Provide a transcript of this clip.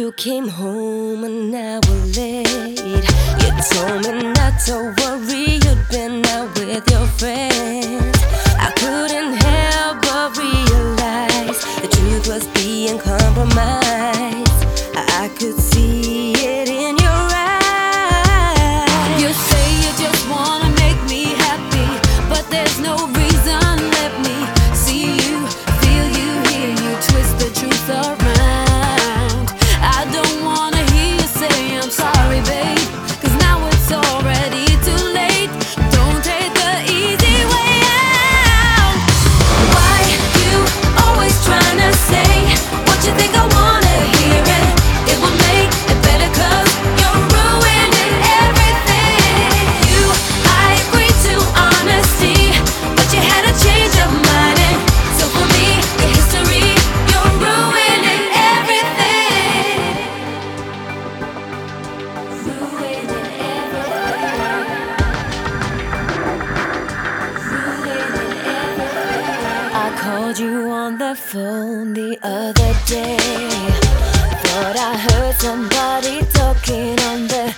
You came home an hour late. You told me not to worry, you'd been out with your friends. I couldn't help but realize the truth was being compromised. I could see it in your eyes. You say you just wanna make me happy, but there's no reason. Let me see you, feel you, hear you, twist the truth around. I don't wanna hear you say I'm sorry, babe, 'cause now it's already too late. Don't take the easy way out. Why you always trying to say what you think I wanna hear it? It will make it better 'cause you're ruining everything. I agreed to honesty, but you had a change of mind, and so for me, your history, you're ruining everything. Ruining everything. I called you on the phone the other day. Thought I heard somebody talking on the